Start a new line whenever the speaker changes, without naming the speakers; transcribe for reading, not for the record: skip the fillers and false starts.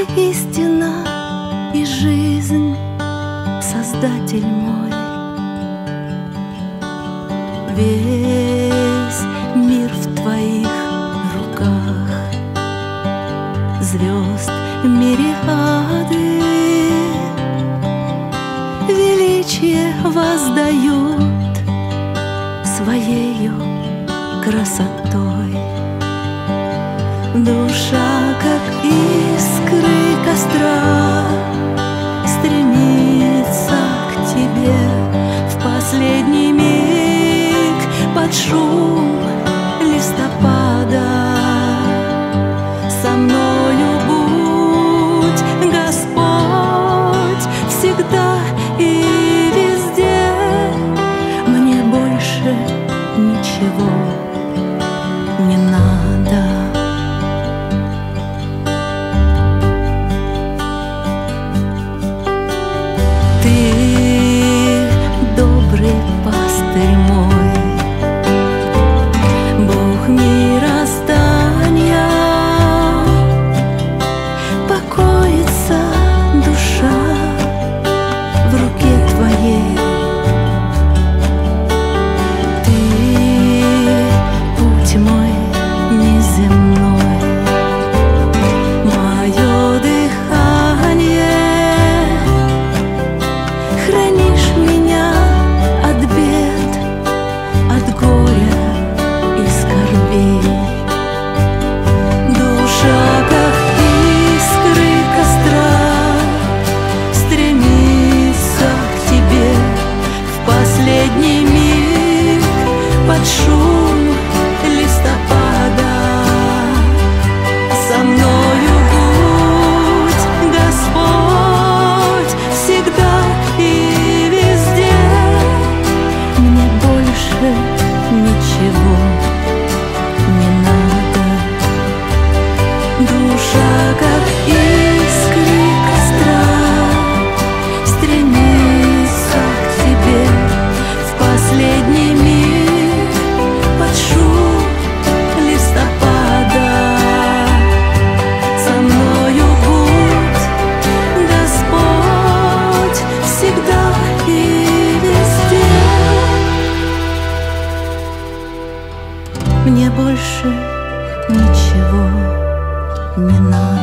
истина и жизнь, Создатель мой. Весь мир в твоих руках, звезд мириады величие воздают своею красотой. Душа, как искры костра, стремится к тебе в последний миг под шум листопада. Со мною будь, Господь, всегда и везде. Мне больше ничего не надо. Ты добрый пастырь мой, Бог мироздания. Покоится душа в руке твоей. Ты путь мой неземной, мое дыхание. Хранишь меня от бед, от горя и скорбей. Душа, как искры костра, стремится к тебе в последний миг под шум листопада. Со мною будь, Господь, всегда и везде. Мне больше ничего не надо. Душа, как искры костра, стремится к тебе в последний миг под шум листопада. Со мною будь, Господь, всегда и везде. Мне больше ничего не надо.